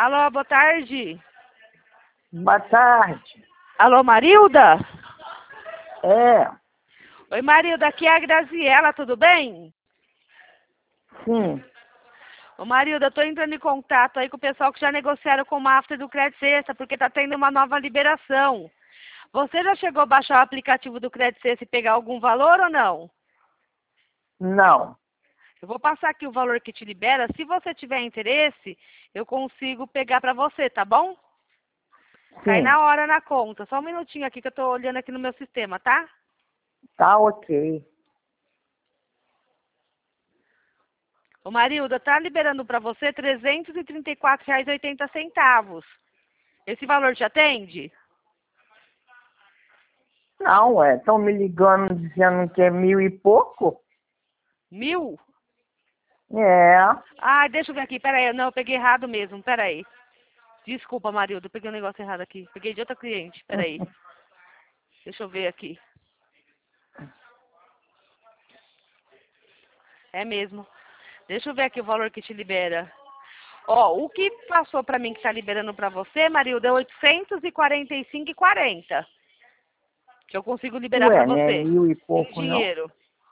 Alô, boa tarde. Boa tarde. Alô, Marilda? É, Oi, Marilda, aqui é a Graziela, tudo bem? sim. Ô, Marilda, eu tô entrando em contato aí com o pessoal que já negociaram com o Mafra do Crédito Sexta, porque tá tendo uma nova liberação. Você já chegou a baixar o aplicativo do Crédito Sexta e pegar algum valor ou não? Não. Eu vou passar aqui o valor que te libera. Se você tiver interesse, eu consigo pegar pra você, tá bom? Cai Sim. na hora na conta. Só um minutinho aqui que eu tô olhando aqui no meu sistema, tá? Tá ok. Ô, Marilda, tá liberando pra você R$ 334,80. Esse valor te atende? Não, estão me ligando dizendo que é 1.000 e pouco. 1.000? É. Ah, deixa eu ver aqui. Pera aí. Não, eu peguei errado mesmo. Pera aí. Desculpa, Marilda. Eu peguei um negócio errado aqui. Peguei de outra cliente. Pera aí. Deixa eu ver aqui. É mesmo. Deixa eu ver aqui o valor que te libera. Ó, o que passou pra mim que tá liberando pra você, Marilda, é 845,40. Que eu consigo liberar pra Ué, não é você. 1.000 e Em pouco, não? dinheiro.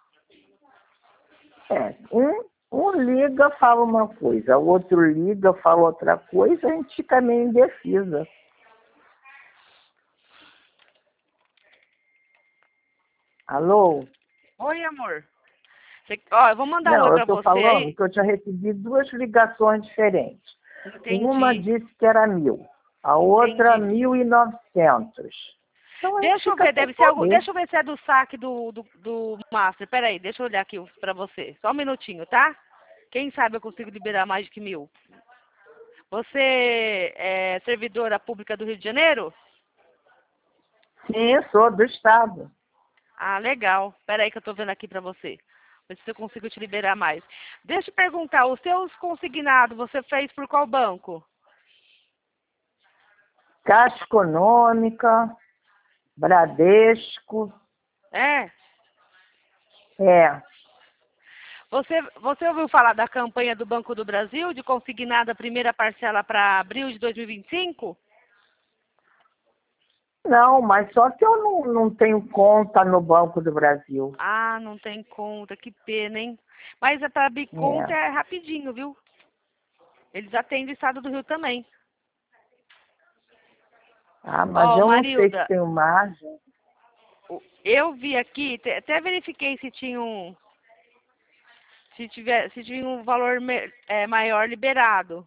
É. Um liga, fala uma coisa, o outro liga, fala outra coisa, a gente fica meio indecisa. Alô? Oi, amor. Ó, eu vou mandar um oi Não, eu pra estou você falando aí. que eu tinha recebido duas ligações diferentes. Uma Entendi. disse que era 1.000, a outra Entendi. 1.900. Então a gente Deixa eu fica ver, sem deve ser algo. saber. Deixa eu ver se é do saque do Master. Pera aí, deixa eu olhar aqui pra você. Só um minutinho, tá? Quem sabe eu consigo liberar mais de que 1.000. Você é servidora pública do Rio de Janeiro? Sim, sou do Estado. Ah, legal. Pera aí que eu tô vendo aqui pra você. Ver se eu consigo te liberar mais. Deixa eu perguntar, os seus consignados você fez por qual banco? Caixa Econômica, Bradesco. É? É. Você ouviu falar da campanha do Banco do Brasil de consignada primeira parcela para abril de 2025? Não, mas só que eu não tenho conta no Banco do Brasil. Ah, não tem conta, que pena, hein? Mas para abrir conta É. é rapidinho, viu? Eles atendem o estado do Rio também. Ah, mas Ó, eu não sei se Marilda, tenho margem. eu vi aqui, até verifiquei se tinha se tinha um valor maior liberado.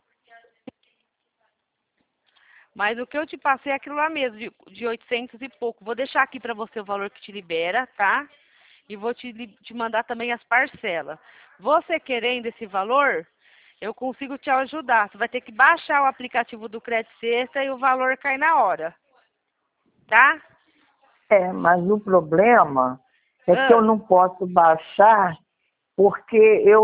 Mas o que eu te passei é aquilo lá mesmo, de 800 e pouco. Vou deixar aqui para você o valor que te libera, tá? E vou te mandar também as parcelas. Você querendo esse valor, eu consigo te ajudar. Você vai ter que baixar o aplicativo do Crédito Sexta e o valor cai na hora, tá? É, mas o problema é que eu Ah, não posso baixar porque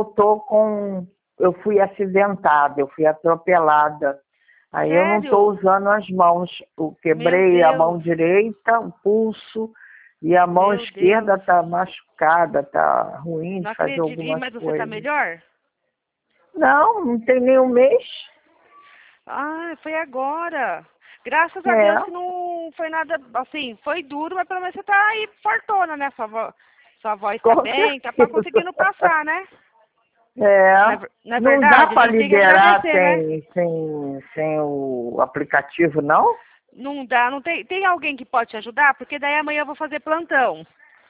eu fui acidentada, eu fui atropelada. Aí eu não estou sério? usando as mãos. Eu Meu quebrei a mão Deus, direita, o pulso, e a mão meu esquerda Deus. está machucada, está ruim Não de fazer acredito. algumas Mas você tá coisas. melhor? Não tem nem um mês. Ah, foi agora. Graças a É, Deus que não foi nada, assim, foi duro, mas pelo menos você tá aí fortona, né? Sua voz tá com bem, tá pra certeza. conseguindo passar, né? É, Não é não dá verdade? A para gente tem que liberar agradecer, né? sem o aplicativo, não? Não dá, não tem. Tem alguém que pode te ajudar? Porque daí amanhã eu vou fazer plantão.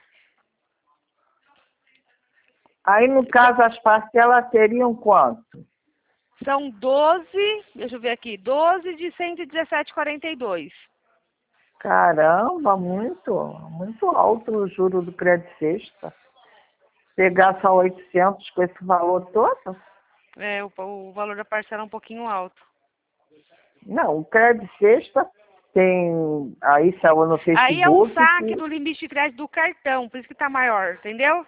Aí, no caso, as parcelas seriam quanto? São 12, deixa eu ver aqui, 12 de 117,42. Caramba, muito alto o juro do crédito sexta. Pegar só 800 com esse valor todo? É, o valor da parcela é um pouquinho alto. Não, o crédito sexta tem, aí saiu no Aí é o Facebook saque que, do limite de crédito do cartão, por isso que tá maior, entendeu?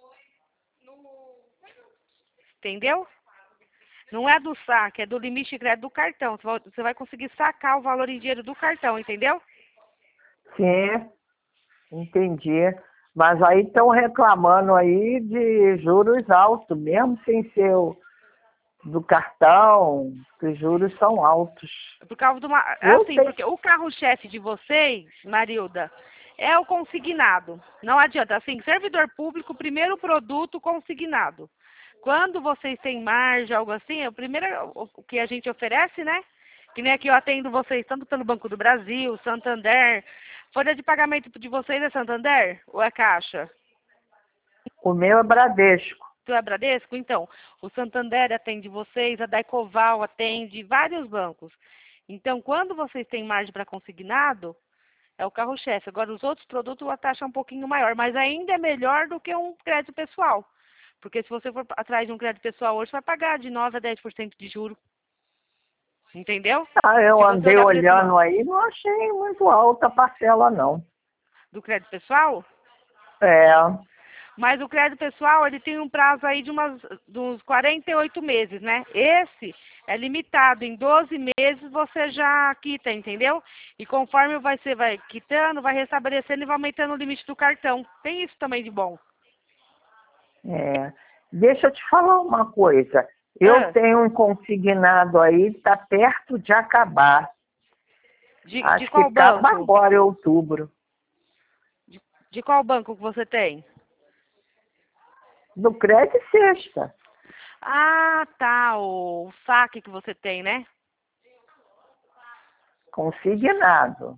Entendeu? Não é do saque, é do limite de crédito do cartão. Você vai conseguir sacar o valor em dinheiro do cartão, entendeu? sim, entendi. Mas aí estão reclamando aí de juros altos, mesmo sem ser do cartão, que os juros são altos. Por causa de uma... Eu Assim, sei. porque o carro-chefe de vocês, Marilda, é o consignado. Não adianta. Assim, servidor público, primeiro produto consignado. Quando vocês têm margem, algo assim, o primeiro o que a gente oferece, né? Que nem aqui eu atendo vocês tanto pelo Banco do Brasil, Santander. Folha de pagamento de vocês é Santander ou é Caixa? O meu é Bradesco. Tu é Bradesco? Então, o Santander atende vocês, a Daicoval atende vários bancos. Então, quando vocês têm margem para consignado, é o carro-chefe. Agora, os outros produtos, a taxa é um pouquinho maior, mas ainda é melhor do que um crédito pessoal. Porque se você for atrás de um crédito pessoal hoje, vai pagar de 9 a 10% de juro. Entendeu? Ah, eu Se você andei olhar por esse olhando aí, não achei muito alta a parcela, não. do crédito pessoal, É, mas o crédito pessoal, ele tem um prazo aí de uns 48 meses, né? Esse é limitado, em 12 meses você já quita, entendeu? E conforme você vai quitando, vai restabelecendo e vai aumentando o limite do cartão. Tem isso também de bom. é. Deixa eu te falar uma coisa. Eu Ah, tenho um consignado aí, está perto de acabar. de Acho que qual acaba banco? agora, em outubro. De qual banco que você tem? Do Crédito Sexta. Ah, tá, o saque que você tem, né? Consignado.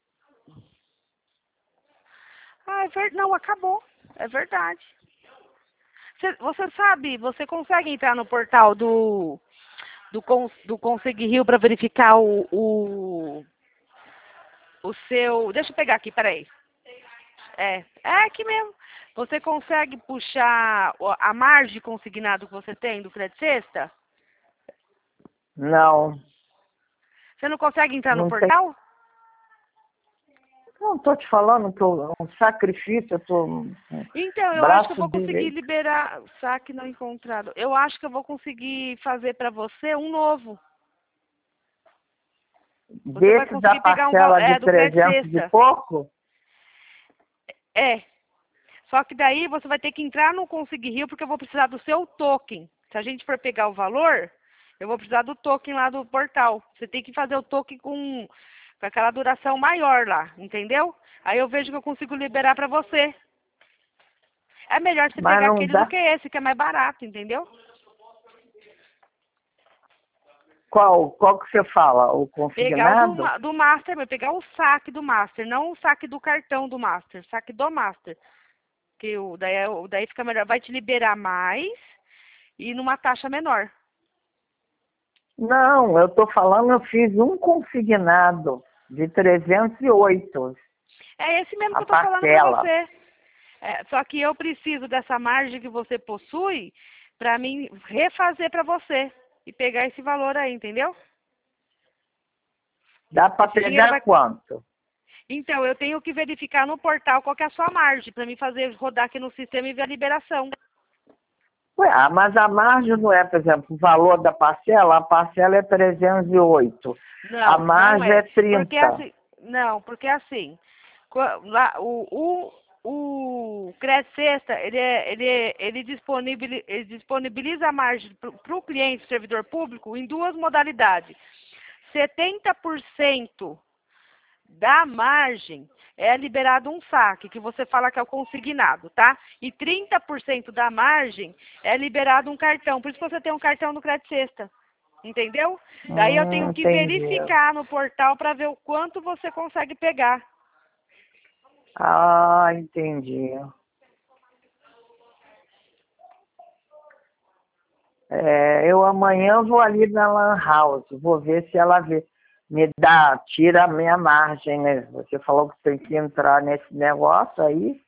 Ah, não, acabou. É verdade. Você sabe, você consegue entrar no portal do Conseg Rio para verificar o seu. Deixa eu pegar aqui, peraí. É aqui mesmo. Você consegue puxar a margem de consignado que você tem do Crédito Sexta? Não, Você não consegue entrar no não tem. portal? Não estou te falando que um sacrifício, eu estou Então, eu acho que eu braço vou conseguir direito. liberar. Saque não encontrado. Eu acho que eu vou conseguir fazer para você um novo. Você vai Desse da conseguir pegar parcela de do Crédito 300 e Sexta. pouco, É. Só que daí você vai ter que entrar no Consig Rio porque eu vou precisar do seu token. Se a gente for pegar o valor, eu vou precisar do token lá do portal. Você tem que fazer o token com aquela duração maior lá, entendeu? Aí eu vejo que eu consigo liberar para você. É melhor você mas pegar não aquele do dá. que esse, que é mais barato, entendeu? Qual que você fala? O Pegar o consignado? do Master, vai pegar o saque do Master, não o saque do cartão do Master, saque do Master. Que daí fica melhor, vai te liberar mais e numa taxa menor. Não, eu estou falando, eu fiz um consignado de 308, É esse mesmo que a eu estou falando para parcela. você. Só que eu preciso dessa margem que você possui para mim refazer para você e pegar esse valor aí, entendeu? Dá para Esse dinheiro pegar vai. quanto? Então, eu tenho que verificar no portal qual que é a sua margem para mim fazer rodar aqui no sistema e ver a liberação. Ué, mas a margem não é, por exemplo, o valor da parcela, a parcela é 308. A Não, não margem é é. Porque 30. assim, não, porque assim, lá, o Crédito Sexta, ele disponibiliza a margem para o cliente, servidor público, em duas modalidades. 70% da margem é liberado um saque, que você fala que é o consignado, tá? E 30% da margem é liberado um cartão. Por isso que você tem um cartão no Crédito Sexta. Entendeu? Daí eu tenho que Entendi. verificar no portal para ver o quanto você consegue pegar. Ah, entendi. Eu amanhã vou ali na Lan House, vou ver se ela me dá, tira a minha margem, né? Você falou que tem que entrar nesse negócio aí.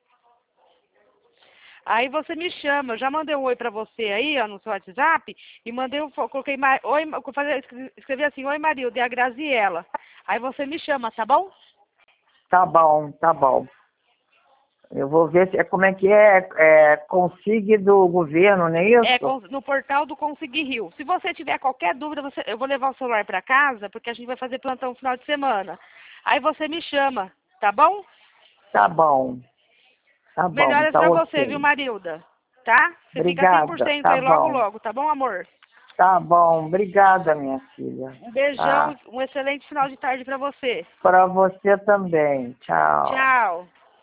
Aí você me chama, eu já mandei um oi para você aí, ó, no seu WhatsApp, e coloquei, oi, escrevi assim, oi Marilda, é a Graziela. Aí você me chama, tá bom? Tá bom, tá bom. Eu vou ver como é que é consigue do governo, não é isso? No portal do Consig Rio. Se você tiver qualquer dúvida, eu vou levar o celular para casa, porque a gente vai fazer plantão no final de semana. Aí você me chama, tá bom? Tá bom, tá bom, Melhoras tá pra você, viu, ok. Marilda? Tá? Você fica Obrigada, 100% tá aí logo, bom, logo, tá bom, amor? Tá bom, obrigada, minha filha. Um beijão, Tá. um excelente final de tarde para você. Para você também. Tchau. Tchau.